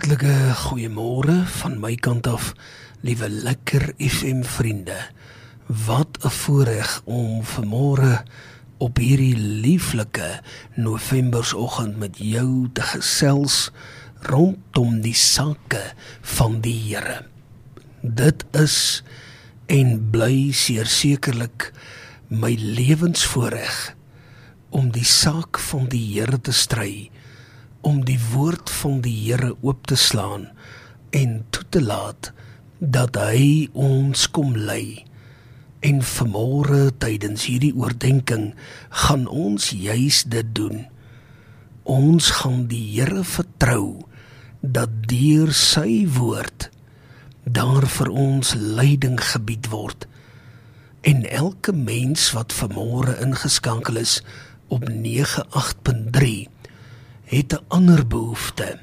Hartlike goeiemôre van my kant af, liewe Lekker FM vriende. Wat 'n voorreg om vanmôre op hierdie lieflike Novembersoggend met jou te gesels rondom die sake van die Here. Dit is en bly sekerlik my lewensvoorreg om die saak van die Here te stry, om die woord van die Here oop te slaan en toe te laat dat hy ons kom lei. En vanmôre tydens hierdie oordeenking gaan ons juis dit doen. Ons gaan die Here vertrou dat deur sy woord daar vir ons leiding gebied word. En elke mens wat vanmôre ingeskakel is op 98.3 het 'n ander behoefte.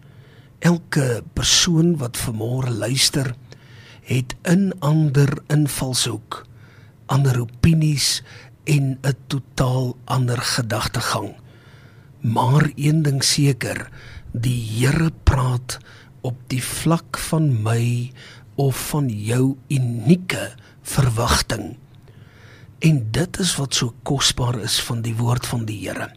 Elke persoon wat vanmôre luister, het 'n ander invalshoek, ander opinies en 'n totaal ander gedagtegang. Maar een ding seker, die Here praat op die vlak van my of van jou unieke verwagting. En dit is wat so kosbaar is van die woord van die Here.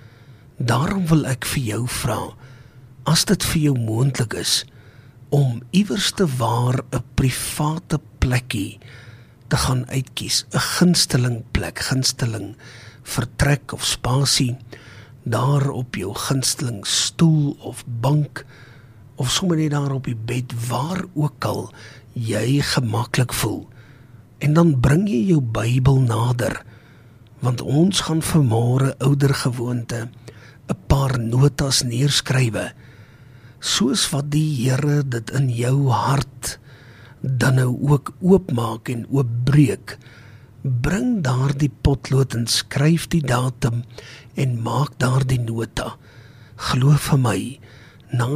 Daarom wil ek vir jou vra, as dit vir jou moontlik is, om iewers te waar 'n private plekkie te gaan uitkies, 'n gunsteling plek, gunsteling vertrek of spasie, daar op jou gunsteling stoel of bank, of sommer net daar op die bed, waar ook al jy gemaklik voel. En dan bring jy jou Bybel nader, want ons gaan vanmôre oudergewoonte 'n paar notas neerskrywe, soos wat die Here dit in jou hart dan nou ook oopmaak en oopbreek. Bring daar die potlood en skryf die datum en maak daar die nota. Glo vir my, na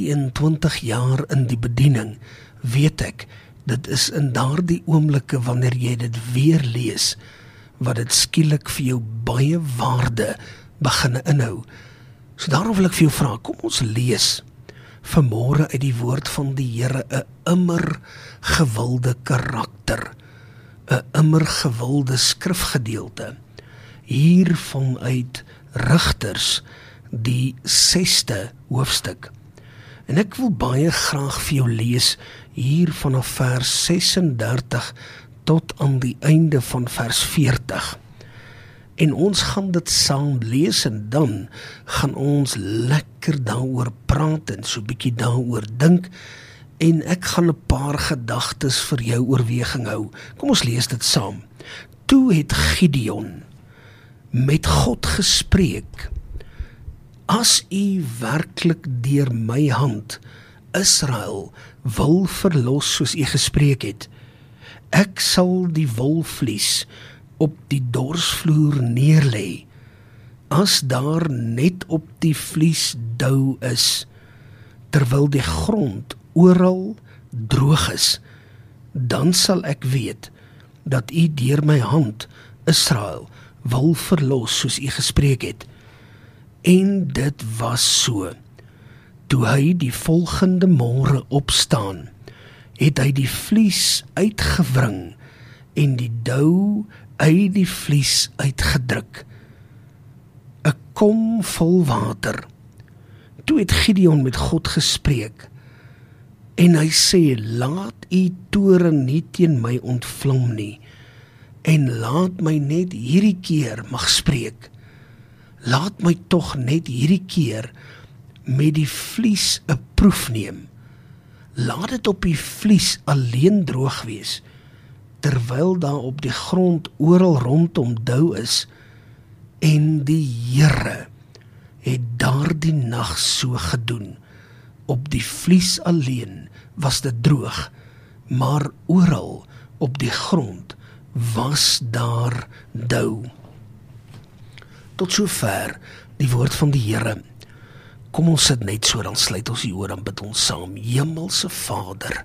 23 jaar in die bediening, weet ek, dit is in daardie oomblikke wanneer jy dit weer lees, wat dit skielik vir jou baie waarde begin inhou. So daarom wil ek vir jou vra, kom ons lees vanmôre uit die woord van die Here 'n immer gewilde karakter, 'n immer gewilde skrifgedeelte, hier vanuit Rigters, die 6de hoofstuk. En ek wil baie graag vir jou lees hier vanaf vers 36 tot aan die einde van vers 40. En ons gaan dit saam lees en dan gaan ons lekker daaroor praat en so bietjie daaroor dink. En ek gaan 'n paar gedagtes vir jou oorweging hou. Kom ons lees dit saam. Toe het Gideon met God gespreek: As u werklik deur my hand Israel wil verlos soos u gespreek het, ek sal die wolvlies op die dorsvloer neerlê. As daar net op die vlies dou is, terwyl die grond oral droog is, dan sal ek weet dat u deur my hand Israel wil verlos soos u gespreek het. En dit was so. Toe hy die volgende môre opstaan, het hy die vlies uitgewring en die dou uit die vlies uitgedruk. 'n Kom vol water. Toe het Gideon met God gespreek en hy sê: Laat u toorn nie teen my ontvlam nie, en laat my net hierdie keer mag spreek. Laat my tog net hierdie keer met die vlies 'n proef neem. Laat dit op die vlies alleen droog wees, terwyl daar op die grond oral rondom dou is. En die Here het daardie nag so gedoen. Op die vlies alleen was dit droog, maar oral op die grond was daar dou. Tot sover die woord van die Here. Kom ons sit net so, dan sluit ons die oor en bid ons saam. Hemelse Vader,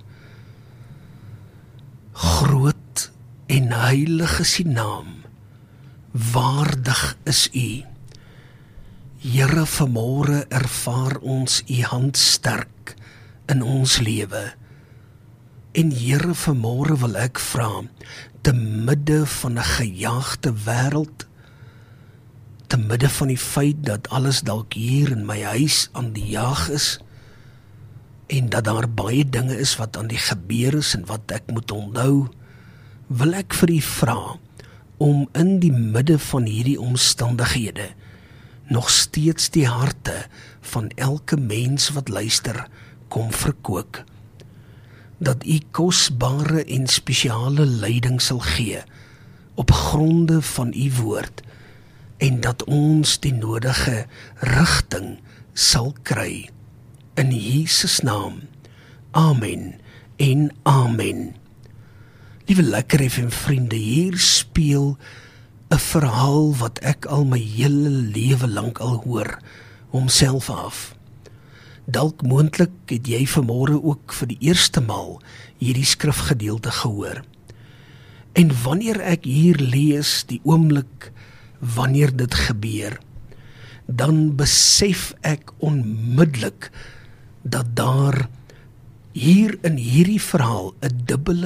groot en heilig is u naam, waardig is u. Here, vanmôre ervaar ons u hand sterk in ons lewe. En Here, vanmôre wil ek vra, te midde van 'n gejaagde wêreld, te midde van die feit dat alles dalk hier in my huis aan die jaag is, en dat daar baie dinge is wat aan die gebeur is en wat ek moet onthou, wil ek vir U vra, om in die midde van hierdie omstandighede, nog steeds die harte van elke mens wat luister, kom verkook. Dat U kosbare en spesiale leiding sal gee, op gronde van U woord, en dat ons die nodige rigting sal kry. In Jesus naam, amen en amen. Liewe Lekker FM vriende, hier speel 'n verhaal wat ek al my hele lewe lank al hoor, homself af. Dalk moontlik het jy vanmôre ook vir die eerste maal hierdie skrifgedeelte gehoor. En wanneer ek hier lees, die oomblik wanneer dit gebeur, dan besef ek onmiddellik dat daar hier in hierdie verhaal 'n dubbele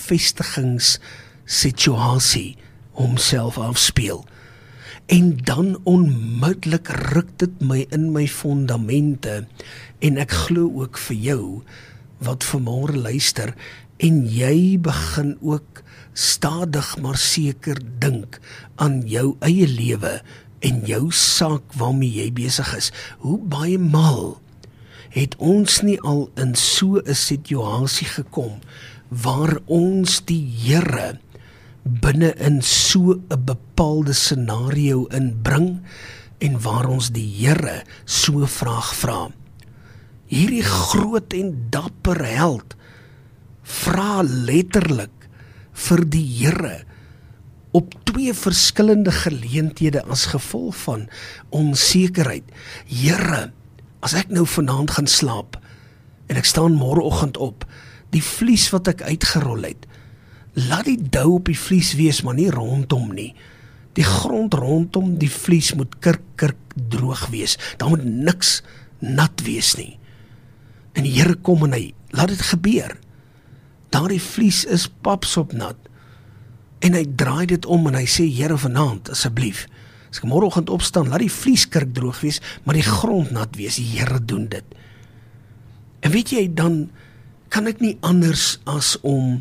bevestigingssituasie homself afspeel. En dan onmiddellik ruk dit my in my fondamente, en ek glo ook vir jou, wat vanmôre luister, en jy begin ook stadig maar seker dink aan jou eie lewe, en jou saak waarmee jy besig is. Hoe baie maal het ons nie al in so 'n situasie gekom, waar ons die Here binne in so 'n bepaalde scenario inbring, en waar ons die Here so 'n vraag vra. Hierdie groot en dapper held vra letterlik vir die Here op 2 verskillende geleenthede as gevolg van onsekerheid. Here, as ek nou vanaand gaan slaap, en ek staan môreoggend op, die vlies wat ek uitgerol het, laat die dou op die vlies wees, maar nie rondom nie. Die grond rondom die vlies moet kirk droog wees. Daar moet niks nat wees nie. En die Here kom en hy laat dit gebeur. Daardie vlies is papsop nat. En hy draai dit om en hy sê, Here, vanaand, asseblief, as ek môreoggend opstaan, laat die vlies kirk droog wees, maar die grond nat wees. Die Here doen dit. En weet jy, dan kan ek nie anders as om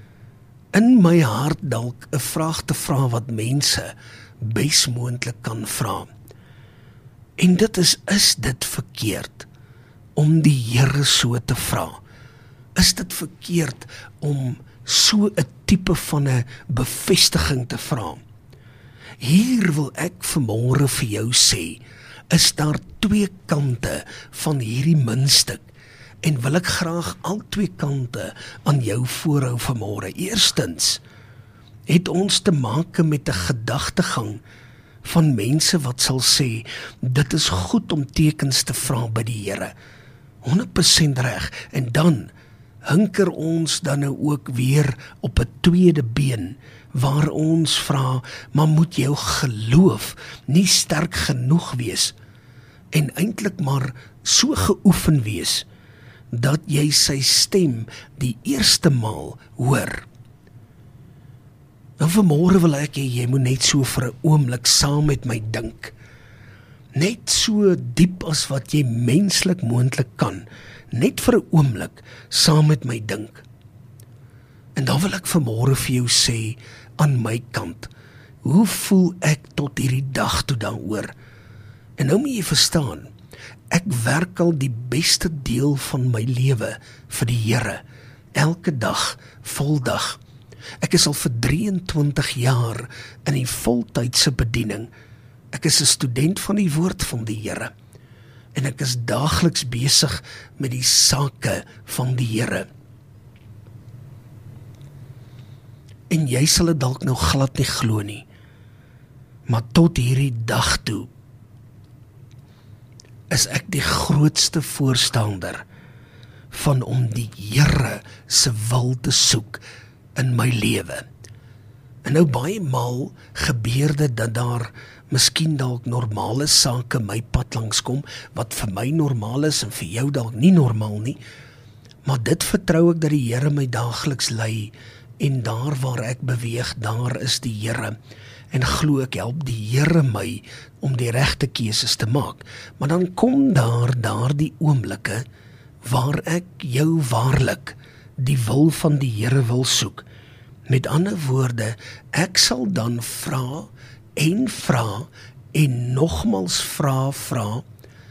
in my hart dalk 'n vraag te vra wat mense besmoontlik kan vra. En dit is dit verkeerd om die Here so te vra? Is dit verkeerd om so 'n tipe van 'n bevestiging te vra? Hier wil ek vanmôre vir jou sê, is daar 2 kante van hierdie muntstuk, en wil ek graag al 2 kante aan jou voorhou vanmôre. Eerstens het ons te maak met 'n gedagtegang van mense wat sal sê, dit is goed om tekens te vra by die Here. 100% reg. En dan hinker ons dan nou ook weer op 'n tweede been, waar ons vra, maar moet jou geloof nie sterk genoeg wees, en eintlik maar so geoefen wees, dat jy sy stem die eerste maal hoor. Nou vanmôre wil ek hê, jy moet net so vir 'n oomblik saam met my dink. Net so diep as wat jy menslik moontlik kan. Net vir 'n oomblik saam met my dink. En dan wil ek vanmôre vir jou sê, aan my kant, hoe voel ek tot hierdie dag toe daaroor? En nou moet jy verstaan, ek werk al die beste deel van my lewe vir die Here, elke dag, voldag. Ek is al vir 23 jaar in die voltydse bediening. Ek is 'n student van die woord van die Here, en ek is daagliks besig met die sake van die Here. En jy sal dit dalk nou glad nie glo nie, maar tot hierdie dag toe is ek die grootste voorstander van om die Here se wil te soek in my lewe. En nou baie maal gebeur dit dat daar miskien dalk normale sake my pad langs kom, wat vir my normaal is en vir jou dalk nie normaal nie. Maar dit vertrou ek dat die Here my daagliks lei, en daar waar ek beweeg, daar is die Here. En glo ek help die Here my om die regte keuses te maak. Maar dan kom daar die oomblikke waar ek jou waarlik die wil van die Here wil soek. Met ander woorde, ek sal dan vra en nogmals vra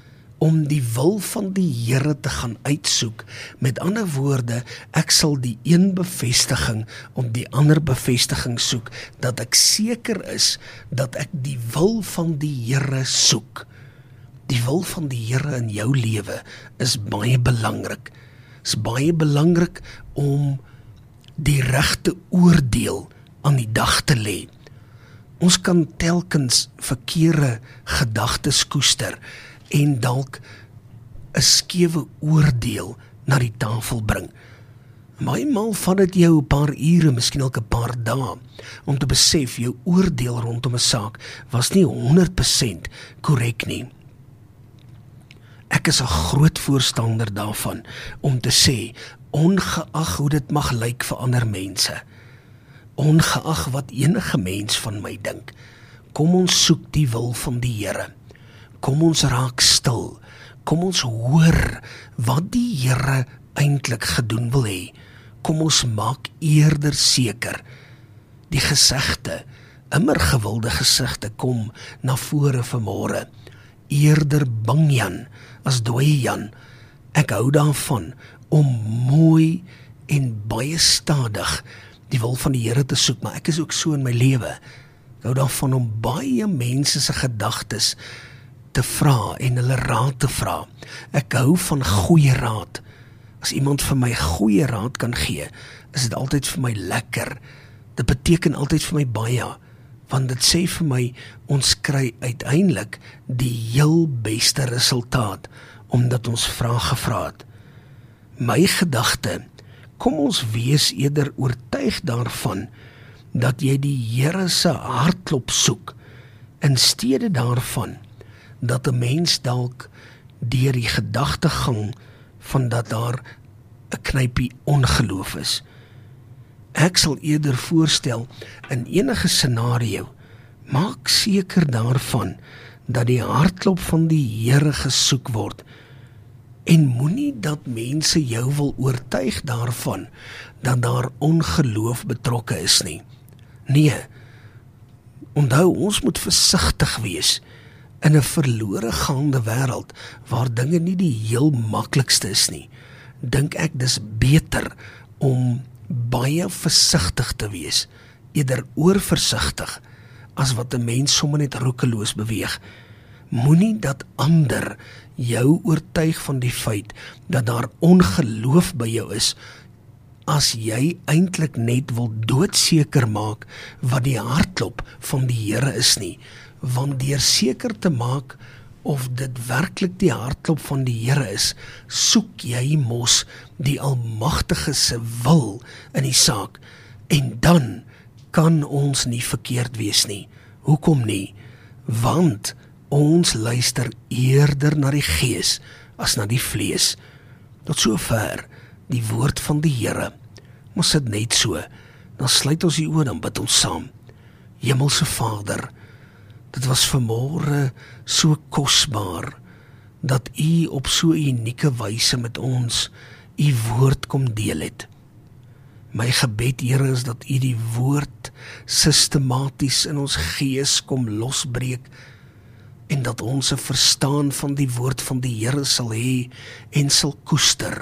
om die wil van die Here te gaan uitsoek. Met ander woorde, ek sal die een bevestiging om die ander bevestiging soek, dat ek seker is dat ek die wil van die Here soek. Die wil van die Here in jou lewe is baie belangrik. Is baie belangrik om die regte oordeel aan die dag te lê. Ons kan telkens verkeerde gedagtes koester en dalk 'n skewe oordeel na die tafel bring. Maal vat dit jou 'n paar ure, miskien ook 'n paar dae, om te besef jou oordeel rondom 'n saak was nie 100% korrek nie. Ek is 'n groot voorstander daarvan om te sê, ongeag hoe dit mag lyk vir ander mense, ongeag wat enige mens van my dink, kom ons soek die wil van die Here. Kom ons raak stil. Kom ons hoor wat die Here eintlik gedoen wil hê. Kom ons maak eerder seker. Die gesegde, immer gewilde gesegde, kom na vore vanmôre. Eerder bang Jan as dooie Jan. Ek hou daarvan om mooi en baie stadig die wil van die Here te soek, maar ek is ook so in my lewe. Ek hou daarvan om baie mense se gedagtes te vra en hulle raad te vra. Ek hou van goeie raad. As iemand vir my goeie raad kan gee, is dit altyd vir my lekker. Dit beteken altyd vir my baie, want dit sê vir my, ons kry uiteindelik die heel beste resultaat, omdat ons vrae gevra het. My gedagte, kom ons wees eerder oortuig daarvan, dat jy die Here se hartklop soek, in steede daarvan, dat 'n mens dalk deur die gedagtegang van dat daar 'n knypie ongeloof is. Ek sal eerder voorstel, in enige scenario, maak seker daarvan, dat die hartklop van die Here gesoek word, en moenie dat mense jou wil oortuig daarvan, dat daar ongeloof betrokke is nie. Nee, onthou, ons moet versigtig wees, in 'n verlore gaande wêreld, waar dinge nie die heel maklikste is nie, dink ek dis beter om baie versigtig te wees, eerder oorversigtig, as wat 'n mens sommer net roekeloos beweeg. Moenie dat ander jou oortuig van die feit, dat daar ongeloof by jou is, as jy eintlik net wil doodseker maak, wat die hartklop van die Here is nie. Want deur seker te maak of dit werklik die hartklop van die Here is, soek jy mos die Almagtige se wil in die saak, en dan kan ons nie verkeerd wees nie. Hoekom nie? Want ons luister eerder na die Gees as na die vlees. Tot sover die woord van die Here. Ons sit net so, dan sluit ons die oë, dan bid ons saam. Hemelse Vader, dit was vanmôre so kosbaar, dat U op so 'n unieke wyse met ons U woord kom deel het. My gebed, Here, is dat U die woord sistematies in ons gees kom losbreek, en dat ons 'n verstaan van die woord van die Here sal hê en sal koester.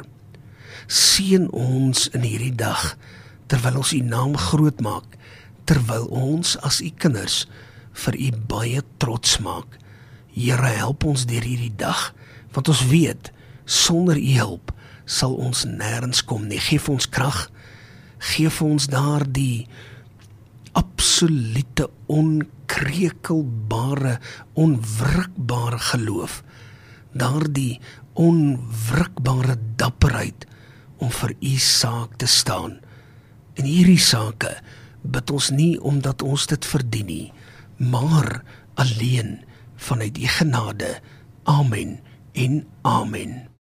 Seën ons in hierdie dag, terwyl ons U naam groot maak, terwyl ons as U kinders vir U baie trots maak. Here, help ons deur hierdie dag, want ons weet, sonder U hulp sal ons nêrens kom nie. Geef ons krag, geef ons daardie absolute, onkrekelbare, onwrikbare geloof, daardie onwrikbare dapperheid om vir U saak te staan. In hierdie sake bid ons nie omdat ons dit verdien nie, maar alleen vanuit U genade. Amen en amen.